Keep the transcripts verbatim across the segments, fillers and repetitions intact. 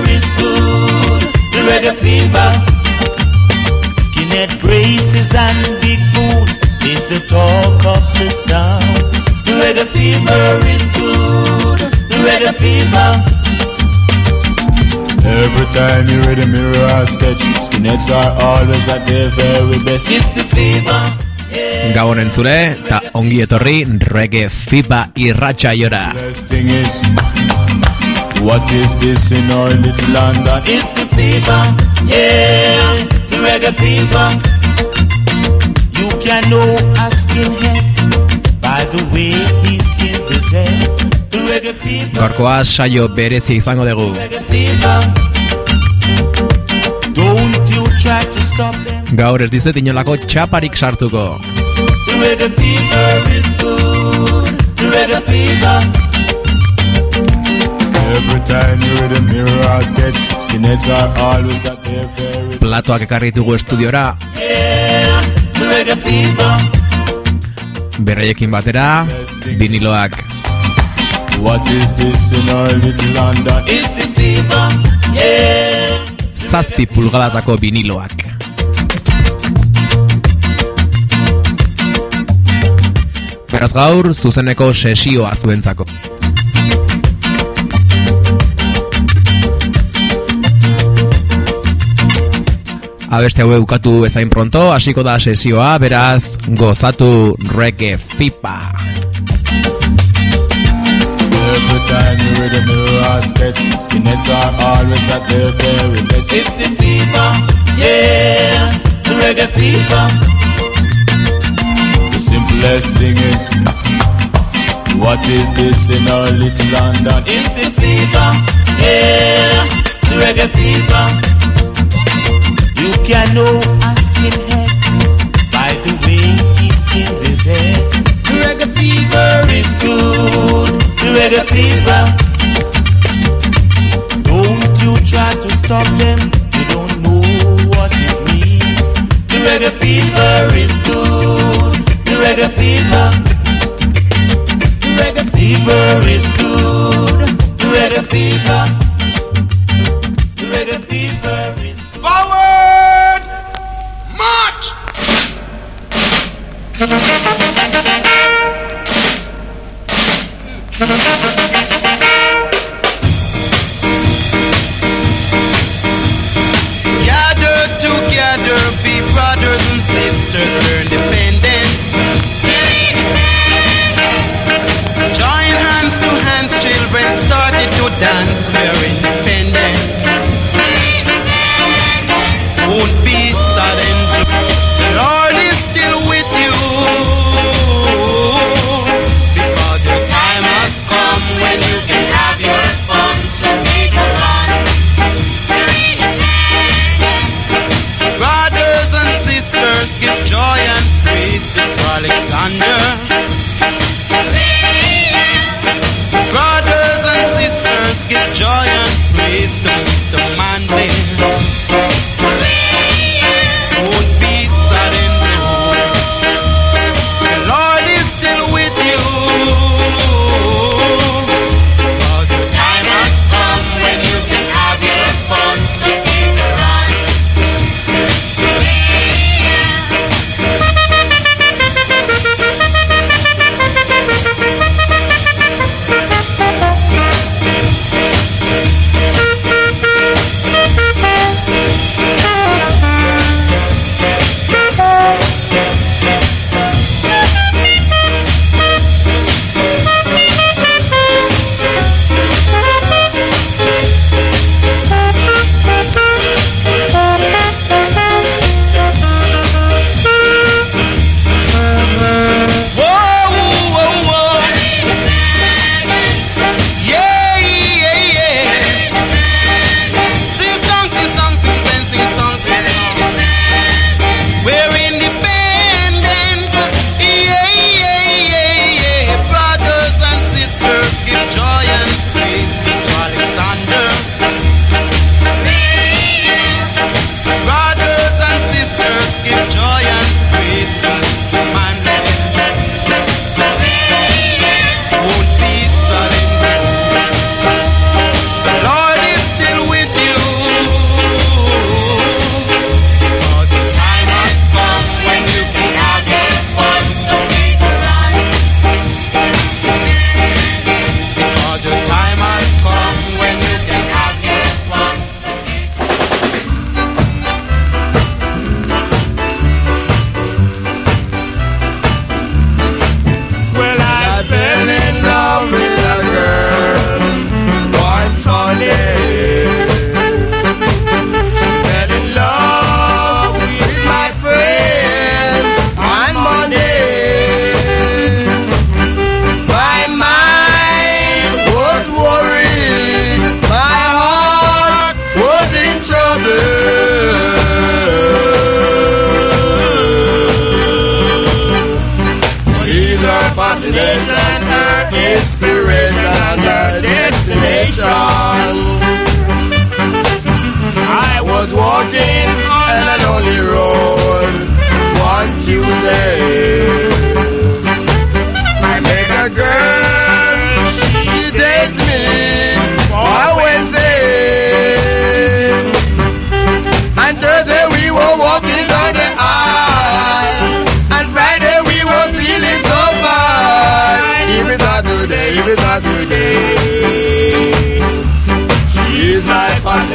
is good. The reggae fever. Skinhead braces and big boots is the talk of this town. The reggae fever is good. The reggae fever. Every time you read a mirror or sketch, skinheads are always at their very best. It's the fever. Gabon entzule, eta ongi etorri reggae fiba irratsaiora. What is this in our little London? It's the fever, yeah, the reggae fever. You can know a skinhead by the way he skins his head. The reggae fever. Gaurkoa saio berezi izango dugu. Reggae fever. Don't you try to stop them. Gaur ez dizuet inolako txaparik sartuko. The reggae fever is good. The reggae fever. Every time you read a mirror or sketch, skinheads are always at their very best. Platoak ekarri ditugu estudiora. Yeah, the reggae fever. Berraiekin batera, viniloak. What is this in our little London? It's the fever. Yeah. Zazpi pulgadatako viniloak. Beraz gaur, zuzeneko sesioa zuentzako. Abeste hau eukatu ezain pronto, hasiko da sesioa, beraz, gozatu reggae fiba. Every time you read a mirror or sketch, skinheads are always at their very best. It's the fever, yeah, the reggae fever. The simplest thing is, what is this in our little London? It's the fever, yeah, the reggae fever. You can know a skinhead by the way he skins his head. The reggae fever is good. The reggae fever. Don't you try to stop them. You don't know what it means. The reggae fever is good. The reggae fever. The reggae fever is good. The reggae fever. The reggae fever is good. Forward! March! Gather together, be brothers and sisters, we're independent. Join hands to hands, children started to dance, we're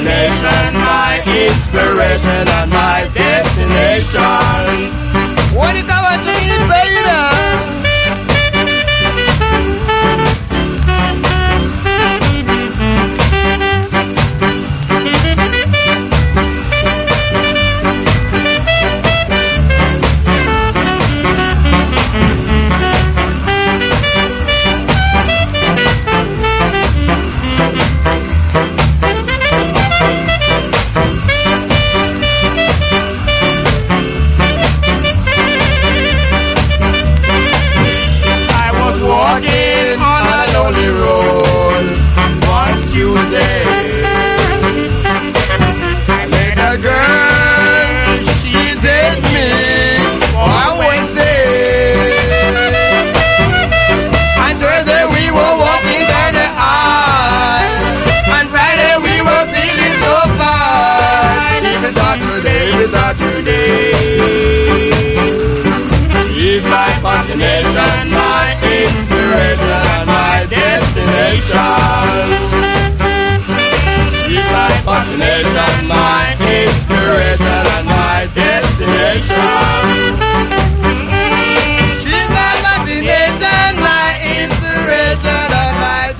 fascination, my inspiration and my destination. What you come to me, baby? Fascination, my inspiration and my destination. She's my fascination, my inspiration and my destination. She's my fascination, my inspiration and my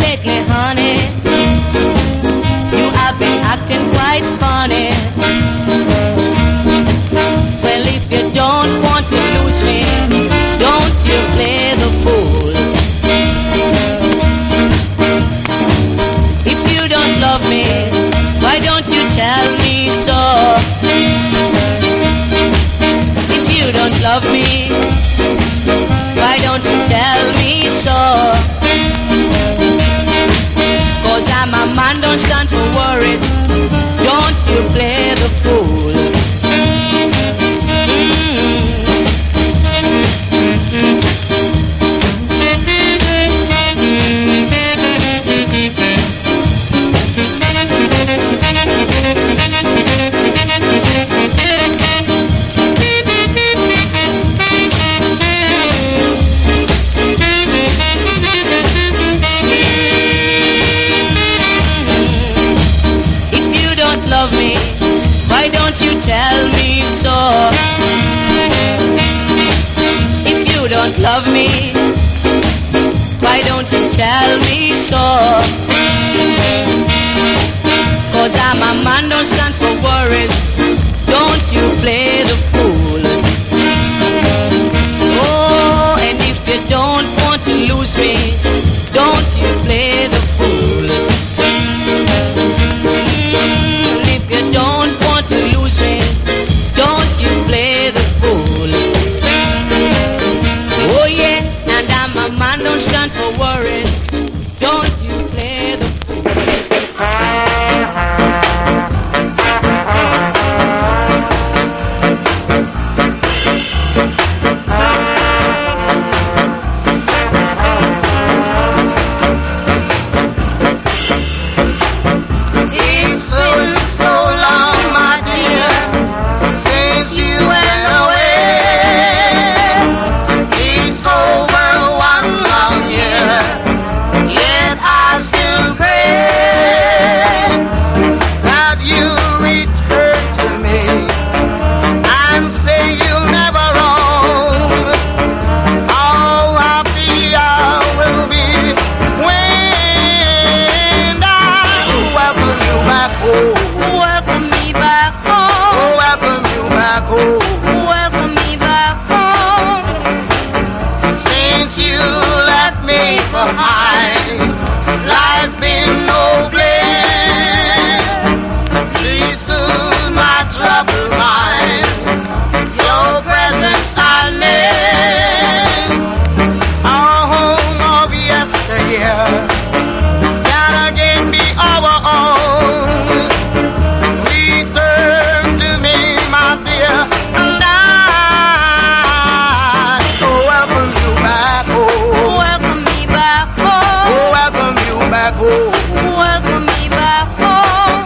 lately, honey. You have been acting quite funny. Well, if you don't want to lose me, don't you play the fool. If you don't love me, why don't you tell me so? If you don't love me, why don't you tell me so? Cause I'm a man, don't stand for worries. Don't you play the fool. Why don't you tell me so? If you don't love me, why don't you tell me so? Cause I'm a man, don't stand for worries. Don't you play the fool. Oh, and if you don't want to lose me, don't you play the fool. Don't want to lose me, don't you play the fool. Oh yeah, and I'm a man, don't stand for worries. Don't you play the Life's been no blame. Please soothe my troubled mind. Your presence I miss. Our home of yesteryear gotta get me our own. Return to me, my dear, and I welcome you back home. Welcome me back home. Welcome you back home. Welcome me back home.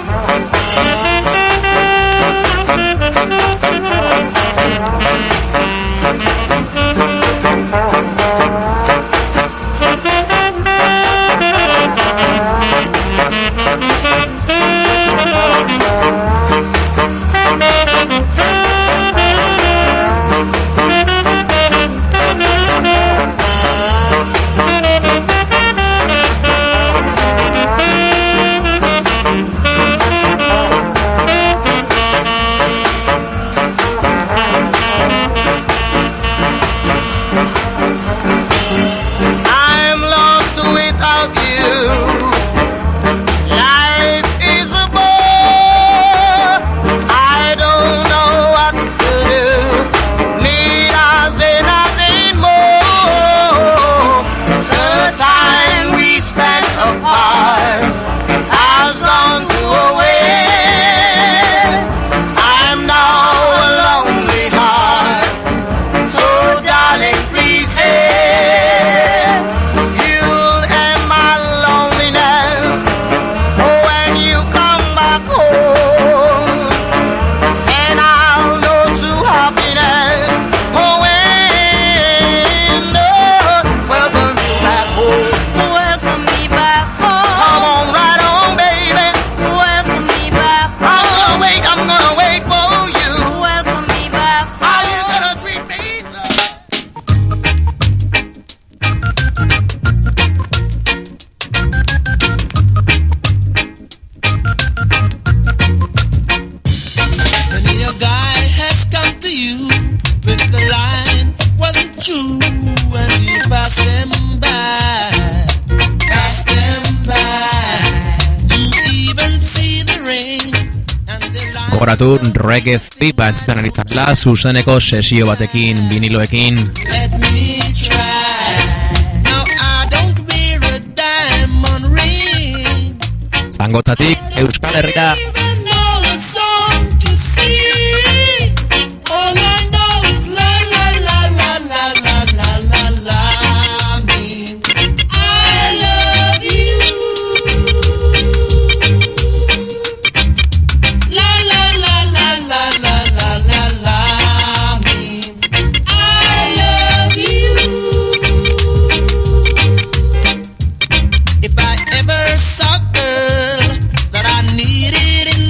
Gogoratu Reggae Fever entzuten ari zarela, zuzeneko sesio batekin, viniloekin. Let me try. Now I don't wear a diamond ring. Zangotzatik Euskal Herria. Even know a song to sing. All I know is la la la la la la la la la. Means I love you. La la la la la la la la la. Means I love you. If I ever saw a girl that I needed in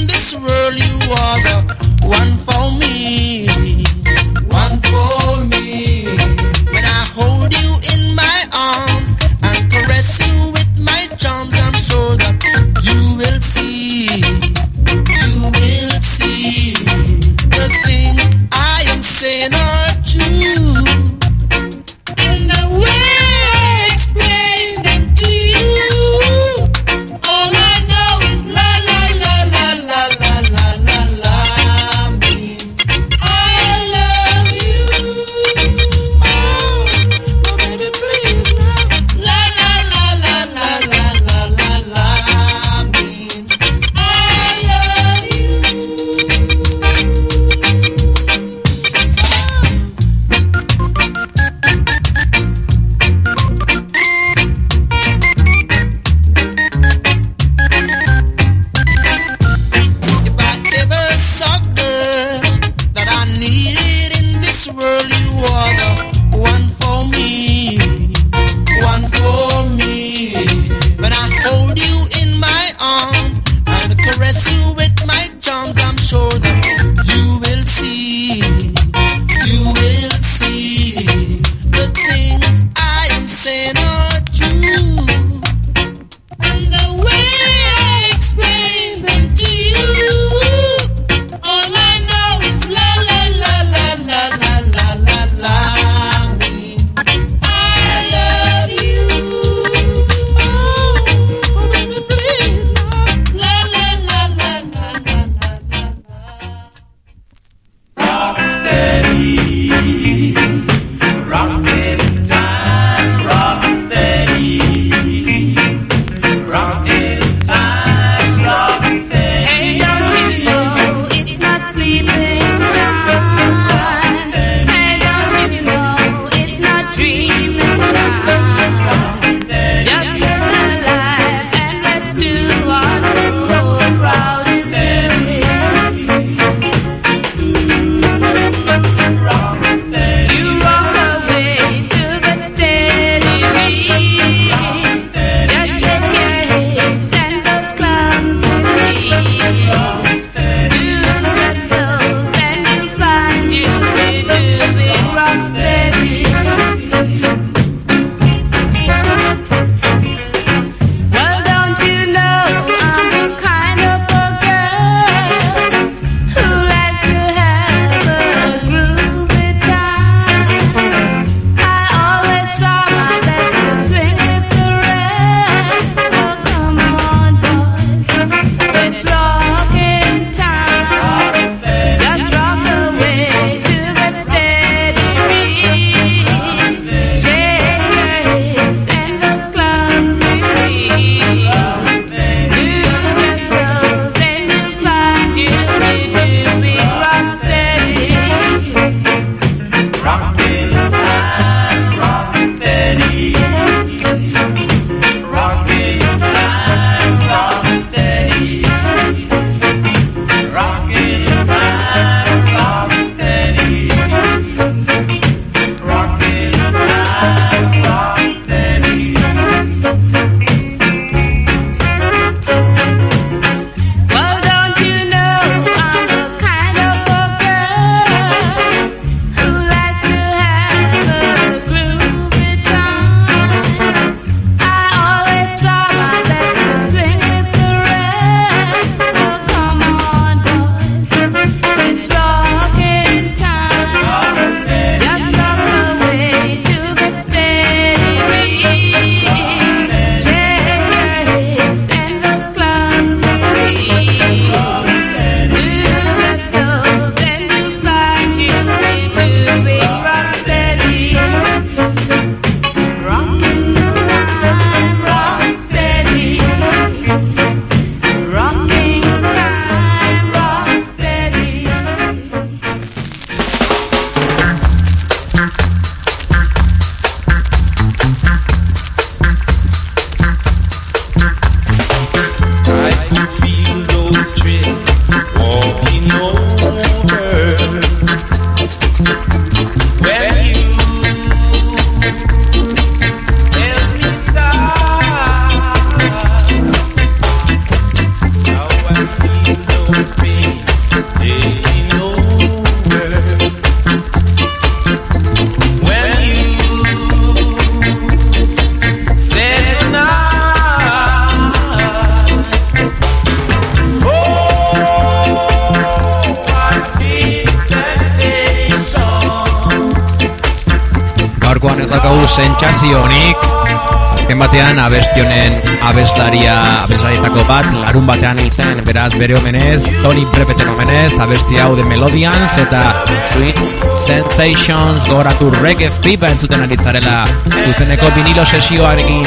sentsazio honik. Azken batean abestionen abeslaria abeslarietako bat larun batean hiltzen, beraz bere omenez, Tony Brepeten omenez, abesti hau de Melodians eta Sweet Sensations gogoratu Reggae Fever entzuten ari zarela zuzeneko vinilo sesioarekin.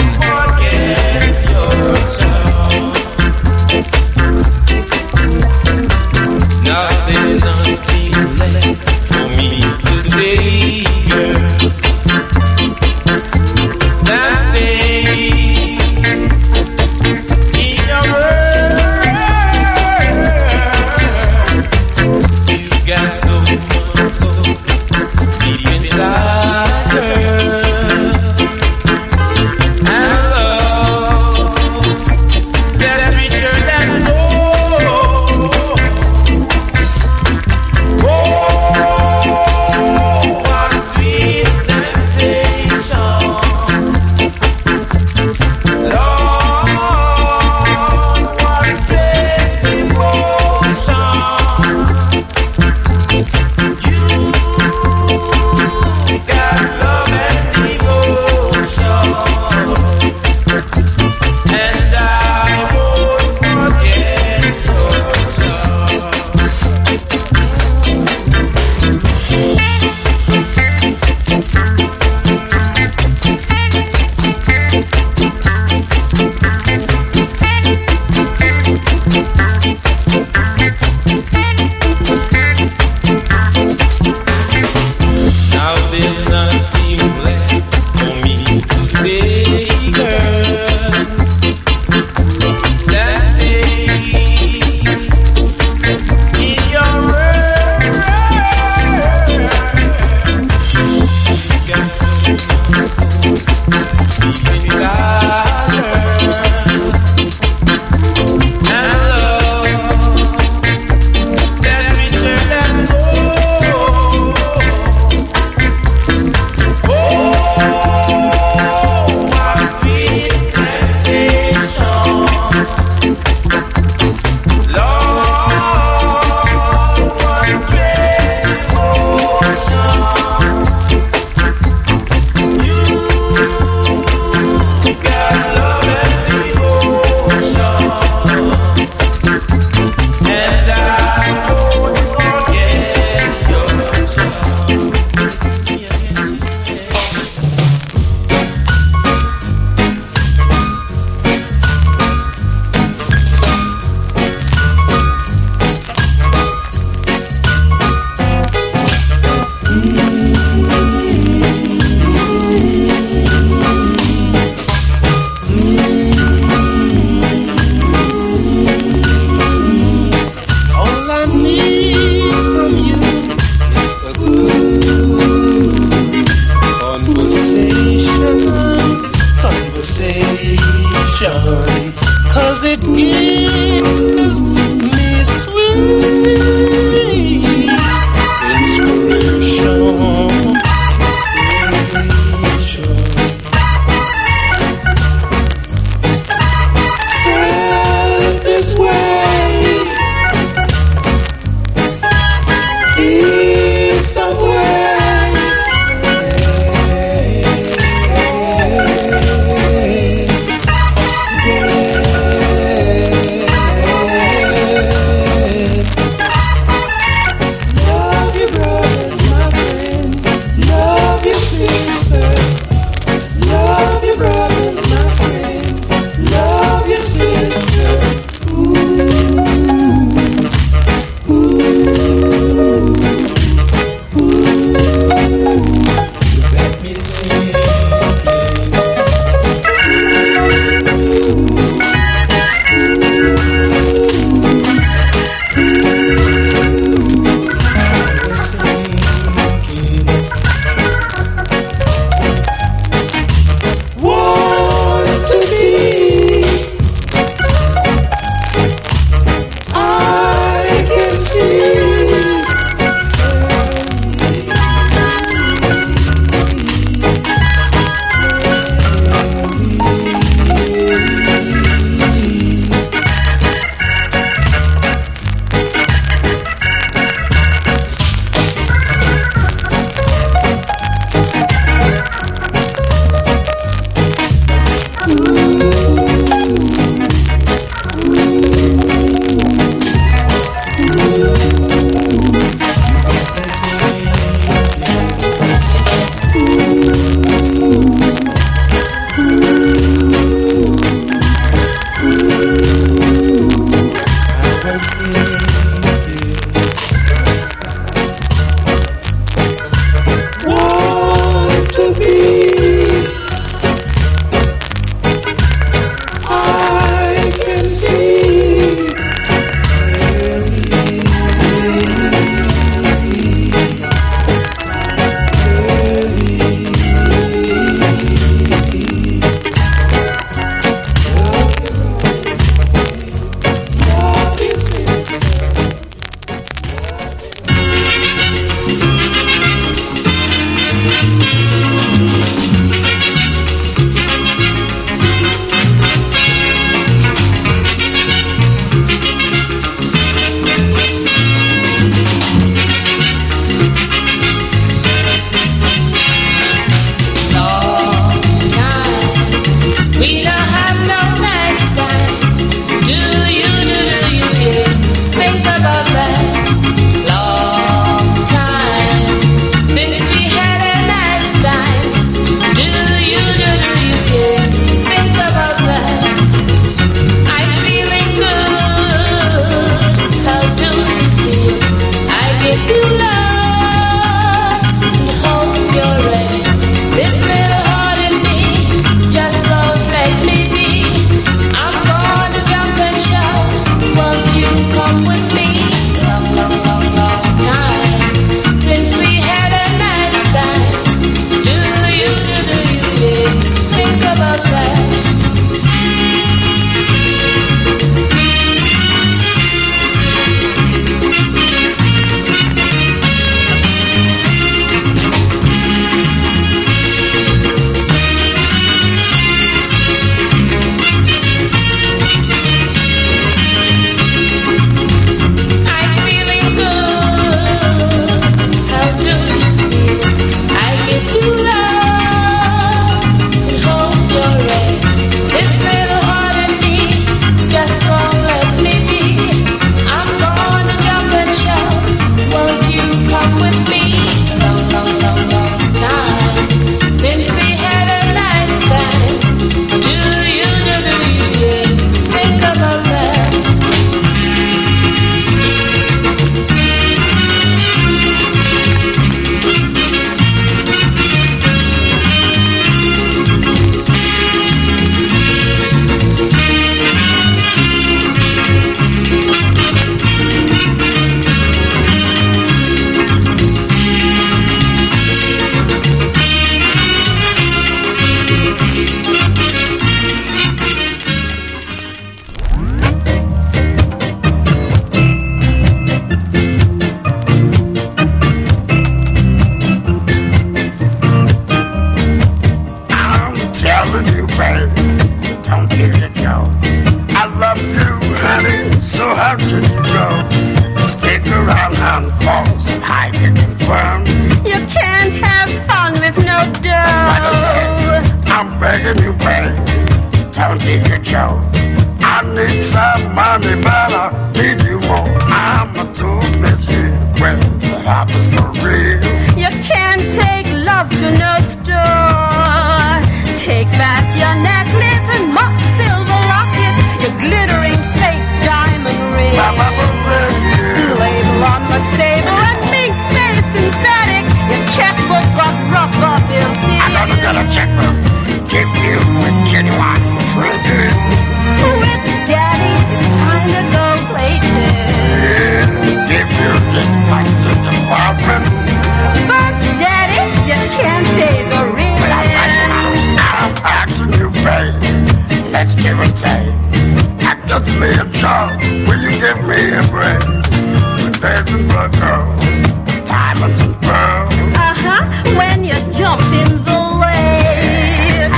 like to confirm. You can't have fun with no dough. That's right, I said. I'm begging you, babe. Don't leave your Joe. I need some money, but I need you more. I'm a too busy. Well, love is for real. You can't take love to no store. Take back your necklace and mock silver locket, your glittering fake diamond ring. Mama says you. Label on my sable and mink say synthetic. Your checkbook got rubber built in. I never got a checkbook. Give you a genuine drinking. With daddy is kinda gold plated. Yeah, give you this fancy department. But daddy, you can't pay the rent. But I'm asking, I'm asking you, babe. Let's give and take. I get me a job. Will you give me a break? With diamonds for gold, diamonds and pearls. Uh-huh, when you jump in the lake.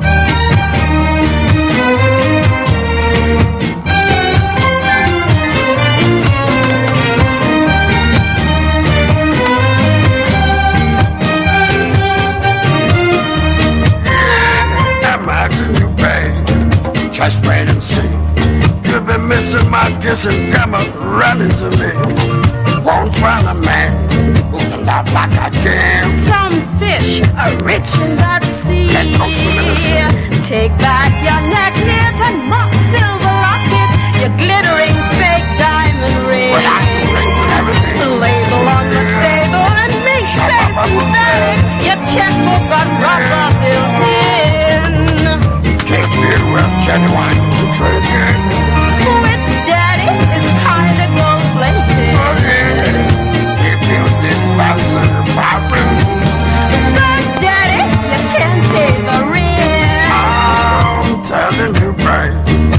I'm asking you, babe. Just wait and see. You've been missing my kiss and come up running to me. Won't find a man who can love like I can. Some fish are rich in that sea. Let's go swim in the sea. Take back your necklet and mock silver locket, your glittering fake diamond ring. But I can ring to everything. Label on the sable and mink Shut say up, I will synthetic. say. Your checkbook got rubber built in. Give you a genuine drinking. With daddy is kinda gold plated. Give you this fancy apartment. But daddy, you can't pay the rent. I'm telling you, babe.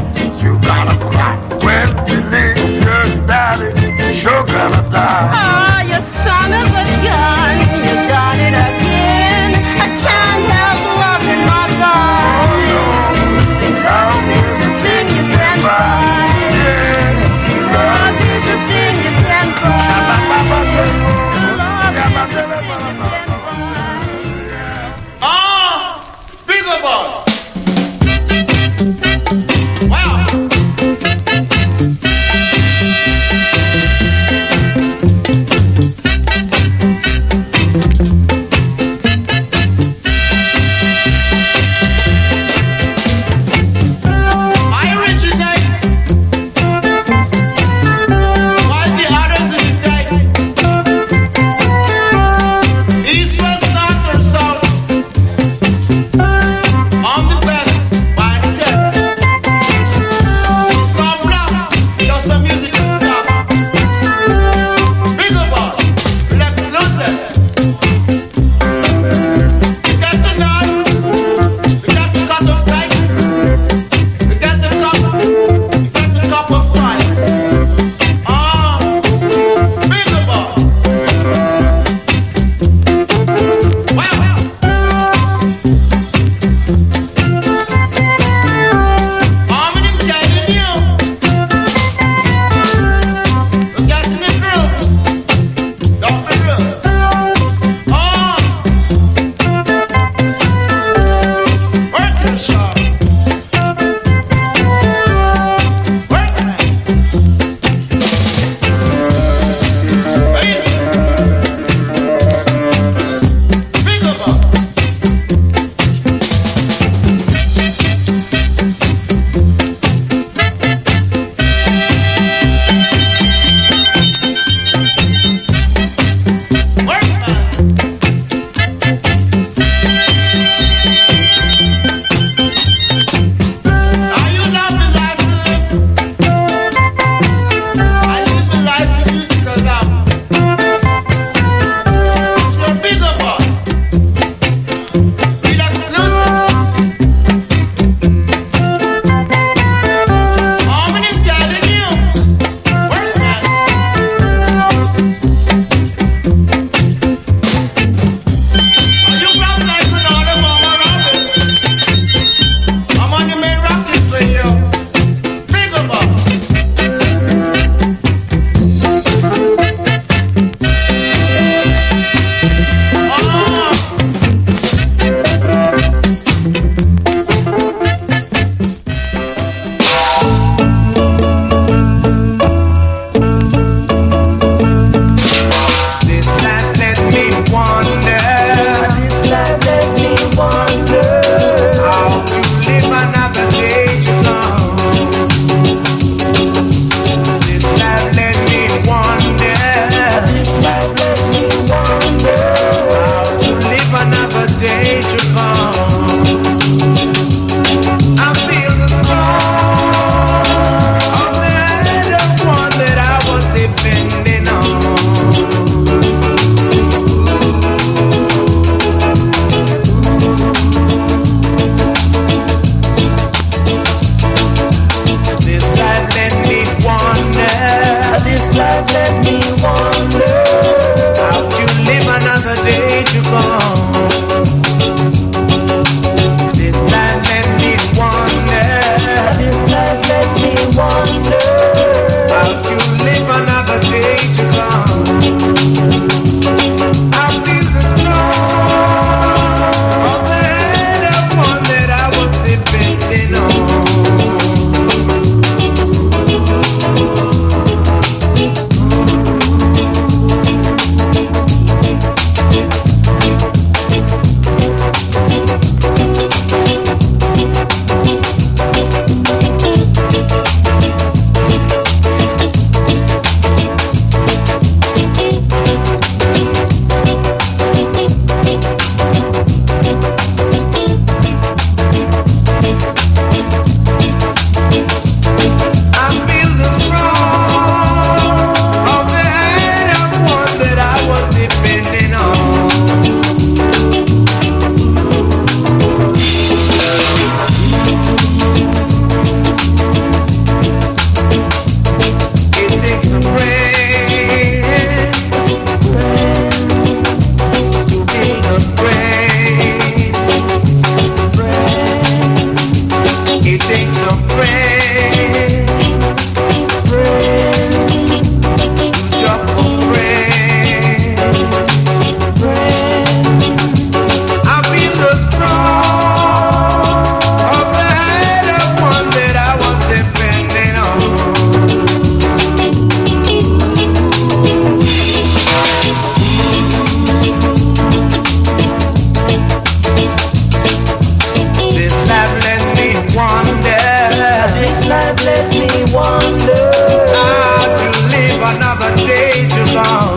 me wonder how to live another day too long.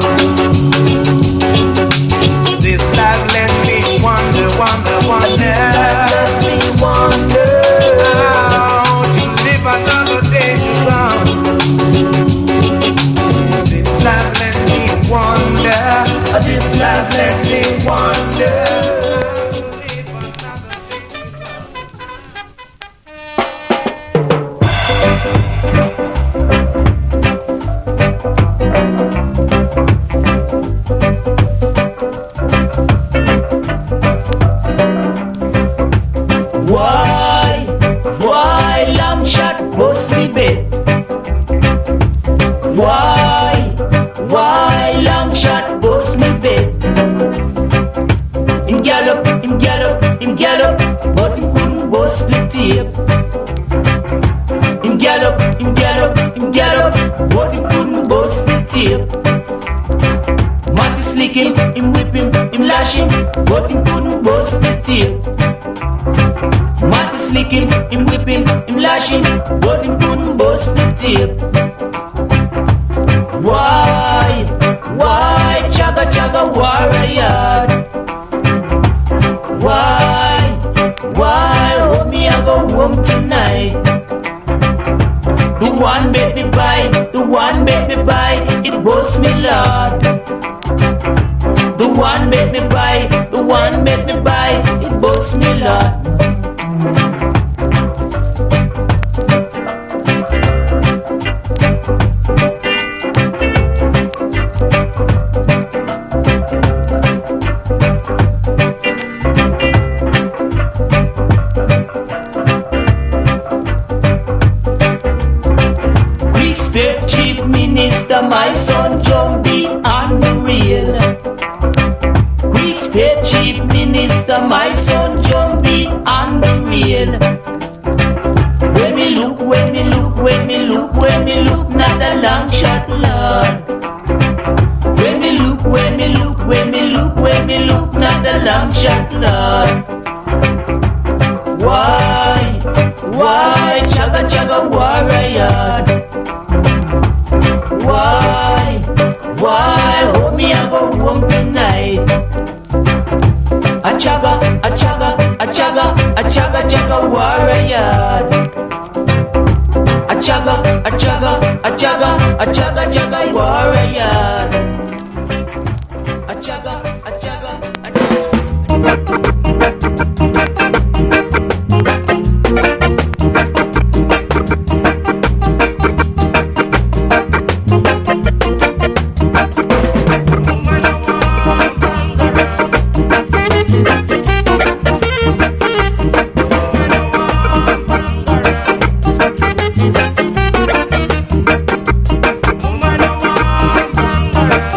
This life let me wonder, wonder, wonder. Let me wonder how to live another day too long. This life let me wonder. This life let me wonder. Bust me bed. Why, why long shot bust me bed? Him gallop, him gallop, him gallop, but he couldn't bust the tape. Him gallop, him gallop, him gallop, but he couldn't bust the tape. Matty slick him, him whip him, him lash him, but he couldn't bust the tape. Matty slick him, him whip him, him lash him, but him couldn't bust the tape. Why, why, chaga chaga warrior? Why, why, oh me I go home tonight? The one made me buy, the one made me buy, it was me Lord. The one made me buy, the one made me buy, it was me Lord. My son jumping on the rail. We stay chief minister, my son jumping on the rail. When me look, when me look, when me look, when me look, not a long shot, Lord. When me look, when me look, when me look, when me look, not a long shot, Lord. Why, why, chaga chaga warrior? Why, why, oh me I go home tonight? A chaga, a chaga, a chaga, a chaga chaga warrior. A chaga, a chaga, a chaga, a chaga chaga warrior. A chaga, a chaga, a chaga. Woman,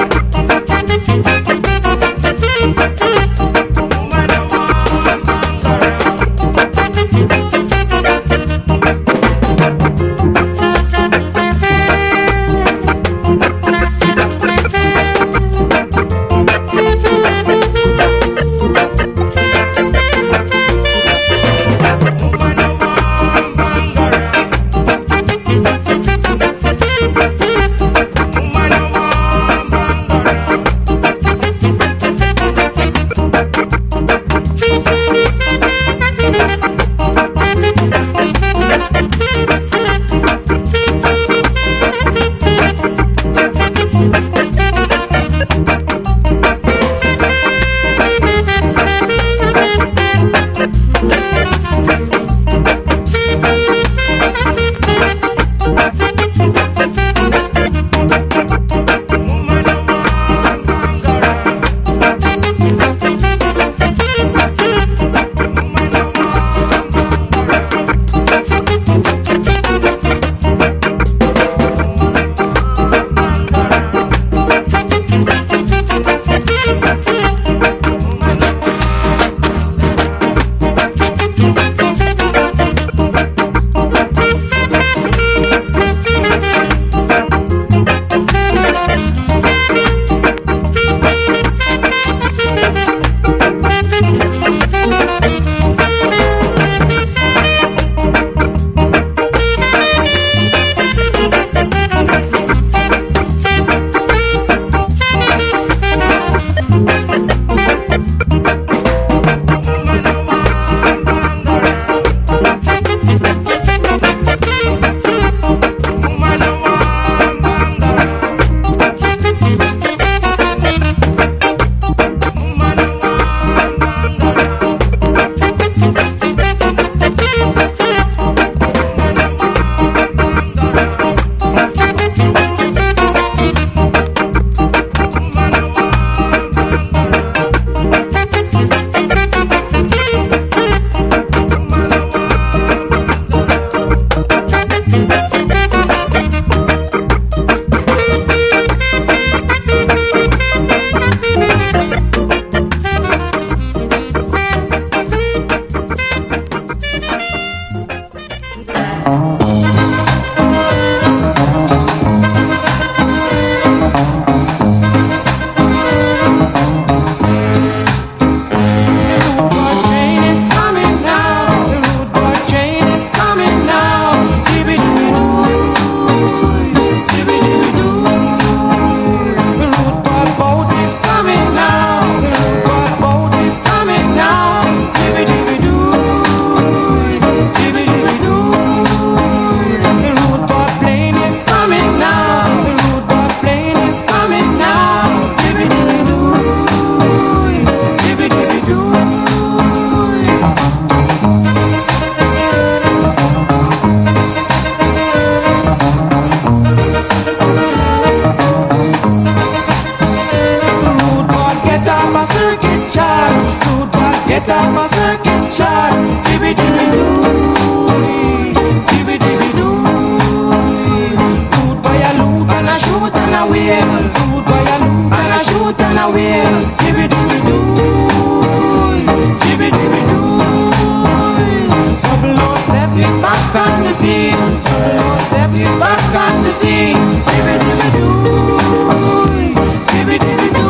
up a circuit chart. Dibby dibby doo, dibby dibby doo. Loot by a loot and a shoot and a wheel. Loot by a loot and a shoot and a wheel. Dibby dibby doo, dibby dibby doo. double oh seven is back on the scene. double oh seven is back on the scene. Dibby dibby doo, dibby dibby doo.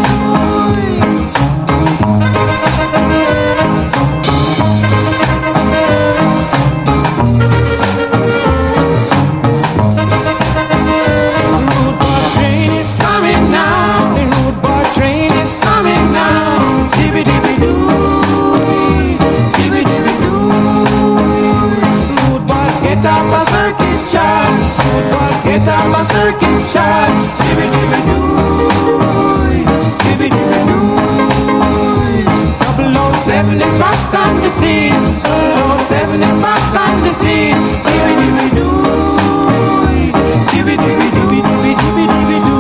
Get up a circuit charge. Dibby dibby doo, dibby dibby doo. double oh seven is back on the scene. double oh seven is back on the scene. Dibby dibby doo, dibby dibby dibby dibby dibby dibby doo.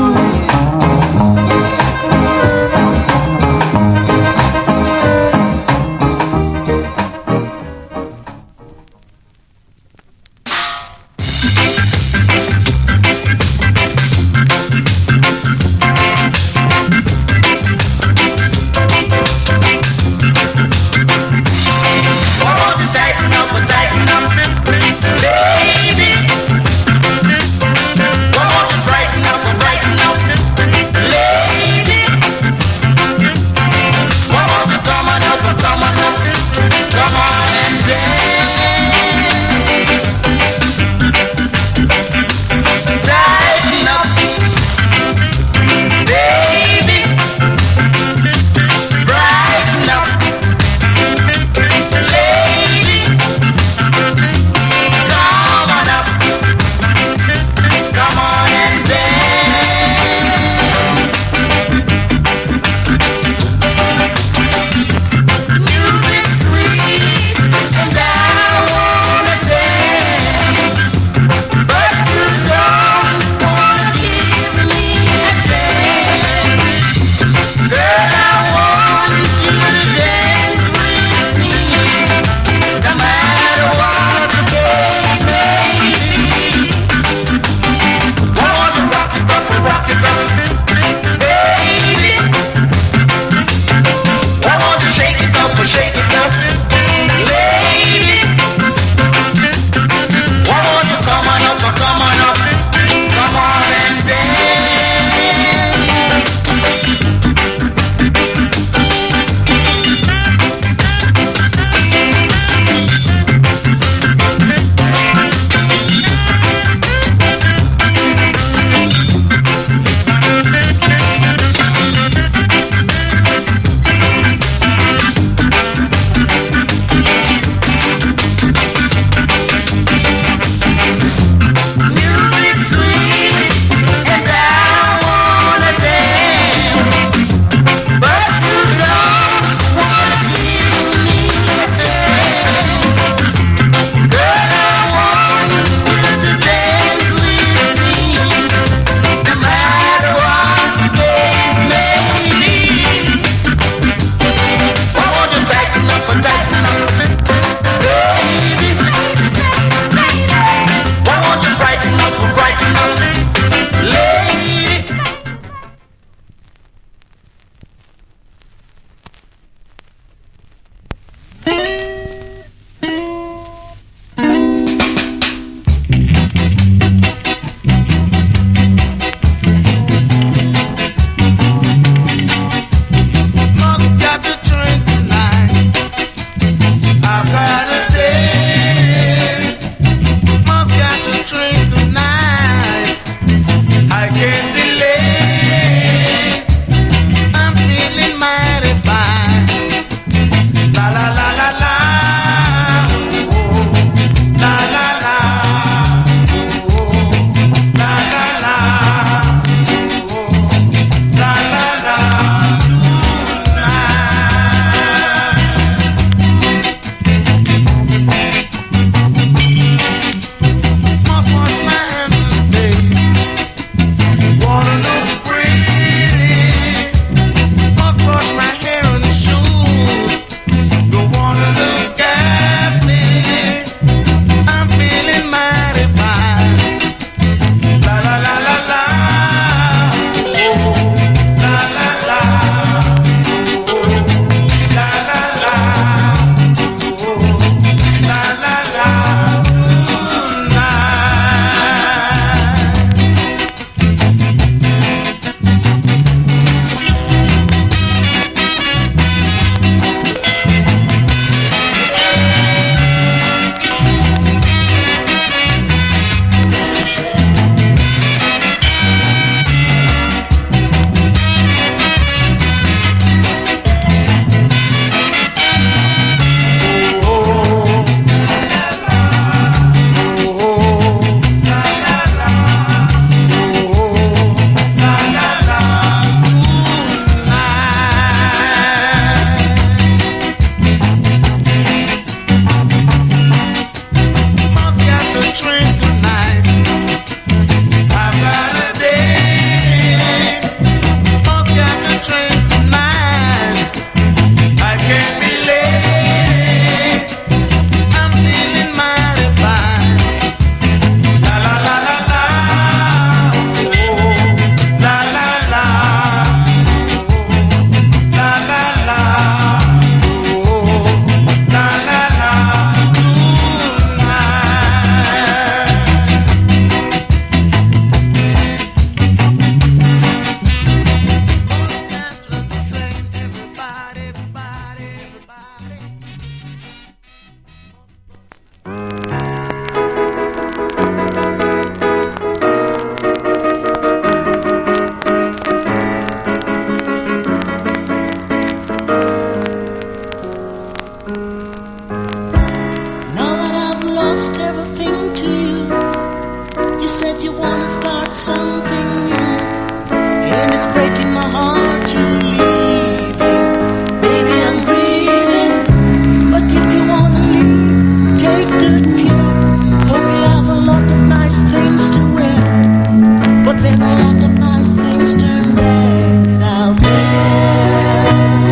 said you wanna start something new, and it's breaking my heart you're leaving. Baby, I'm grieving, but if you wanna leave, take good care. Hope you have a lot of nice things to wear, but then a lot of nice things turn bad out there.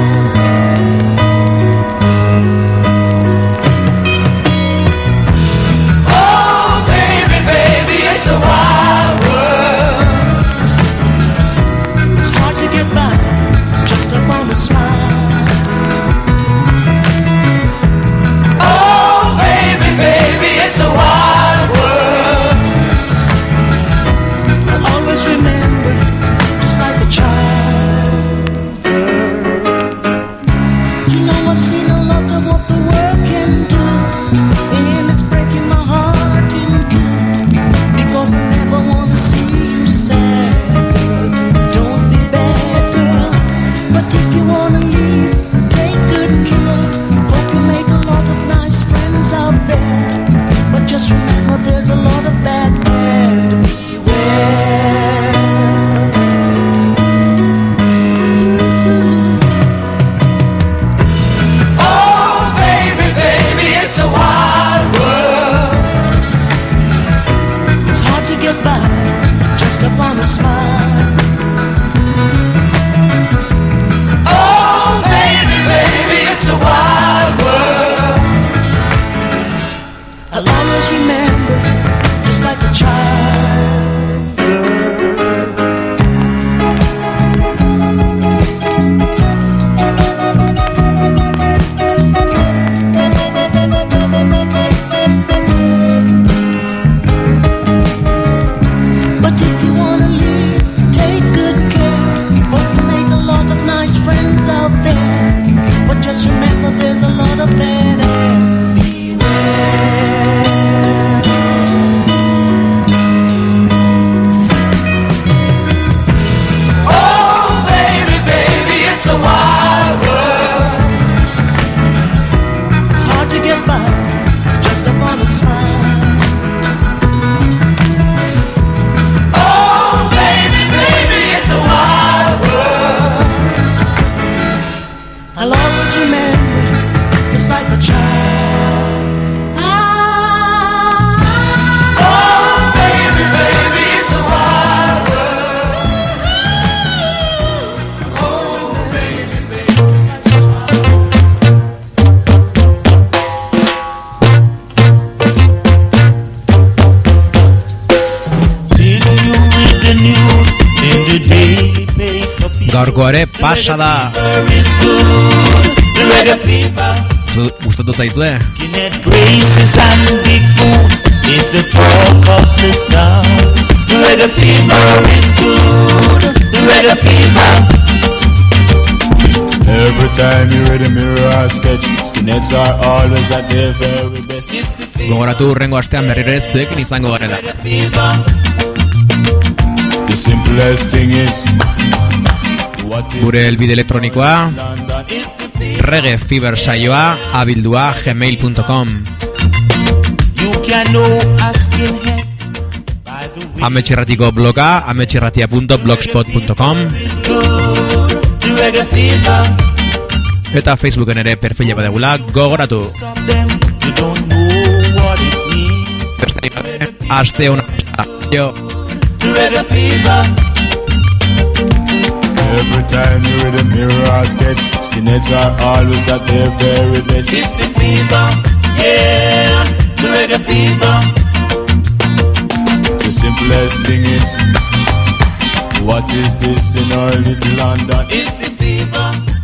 Oh, baby, baby, it's a wild world. It's hard to get by just upon a smile. Oh, baby, baby, it's a wild world. I always remember just like a child, girl. You know I've seen a lot of what the world can do, and it's breaking my heart in two, because I never wanna see you sad, girl. Don't be bad, girl, but if you wanna leave, take good care. Hope you make a lot of nice friends out there, but just remember there's a lot of bad and beware. Oh, baby, baby, it's a wild world. It's hard to get by just upon a smile. Oh, baby, baby, it's a wild world. I'll always remember just like a child, girl. But if you wanna leave, take good care. Hope you make a lot of nice friends out there, but just remember there's a lot of bad and beware. Oh, baby, baby, it's a wild world. It's hard to get by just upon a smile. Oh, baby, baby, it's a wild world. I'll always remember just like a child. Ah, oh, baby, baby, it's a wild world. Oh, baby, baby, it's a wild Till you read the news in the daily paper. Gaurko ere pasada. Fever is good, the reggae fever. Zu- Gustatu zaizue? Skinhead braces and big boots is the talk of this town. The reggae fever is good, the reggae fever. Every time you read a mirror or sketch, skinheads are always at their very best. It's the fever, Gogoratu urrengo astean berriro ere zuekin izango garela. reggae fever. The simplest thing is what is Gure helbide elektronikoa London is the fever. reggae fever saioa abildua gmail punto com. You can know a skinhead by the way Ametxirratiko bloga ametxirratia punto blogspot punto com it's good, the reggae fever. eta Facebooken ere perfila badegula gogoratu. Stop them, you don't know what it means. Besterik gabe, aste ona. Jo. The reggae fever. Every time you read a mirror or sketch, skinheads are always at their very best. It's the fever, yeah, the reggae fever. The simplest thing is, what is this in our little London? It's the fever.